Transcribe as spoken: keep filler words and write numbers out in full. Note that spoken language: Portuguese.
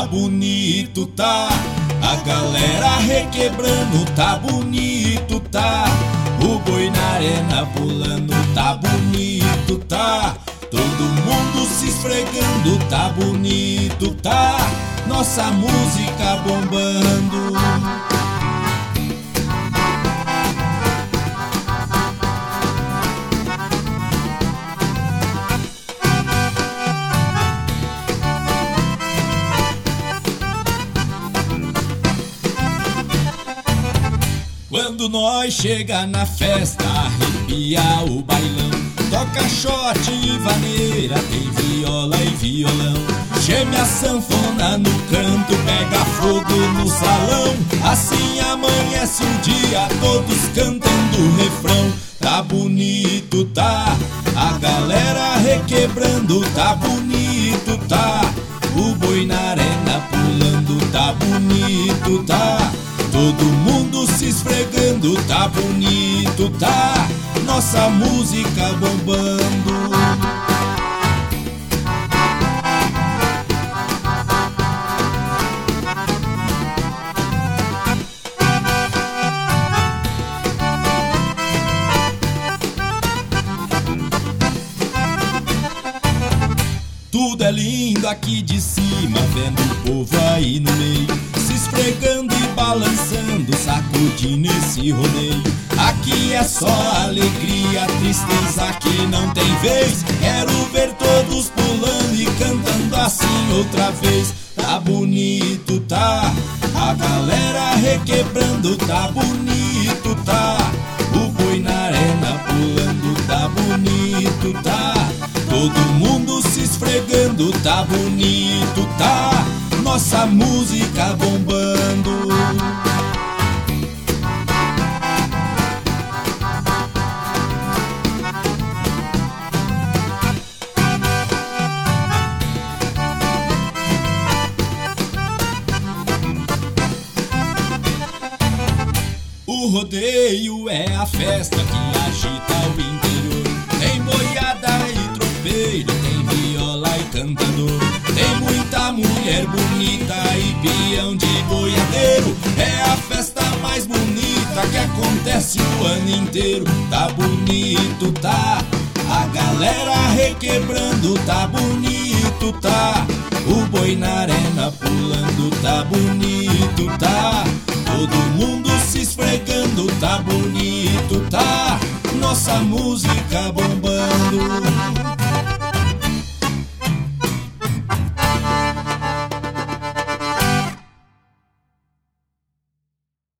bonito, tá? A galera requebrando, tá bonito, tá? O boi na arena pulando, tá bonito, tá? Todo mundo se esfregando, tá bonito, tá? Nossa música bombando. Quando nós chega na festa, arrepia o bailão. Toca shot e vaneira, tem viola e violão. Geme a sanfona no canto, pega fogo no salão. Assim amanhece o dia, todos cantando o refrão. Tá bonito, tá? A galera requebrando, tá bonito, tá? O boi na arena pulando, tá bonito, tá? Todo mundo se esfregando, tá bonito, tá? Nossa música bombando. Tudo é lindo aqui de cima, vendo o povo aí no meio, se esfregando e balançando, sacudindo esse rodeio. Aqui é só alegria, tristeza aqui não tem vez. Quero ver todos pulando e cantando assim outra vez. Tá bonito, tá? A galera requebrando, tá bonito, tá? O boi na arena pulando, tá bonito, tá? Todo mundo se esfregando, tá bonito, tá? Nossa música bombando. O rodeio é a festa que agita o interior. Tem boiada e tropeiro, tem viola e cantador. Tem muita mulher bonita e peão de boiadeiro. É a festa mais bonita que acontece o ano inteiro. Tá bonito, tá? A galera requebrando, tá bonito, tá? O boi na arena pulando, tá bonito, tá? Todo mundo se esfregando, tá bonito, tá? Nossa música bombando.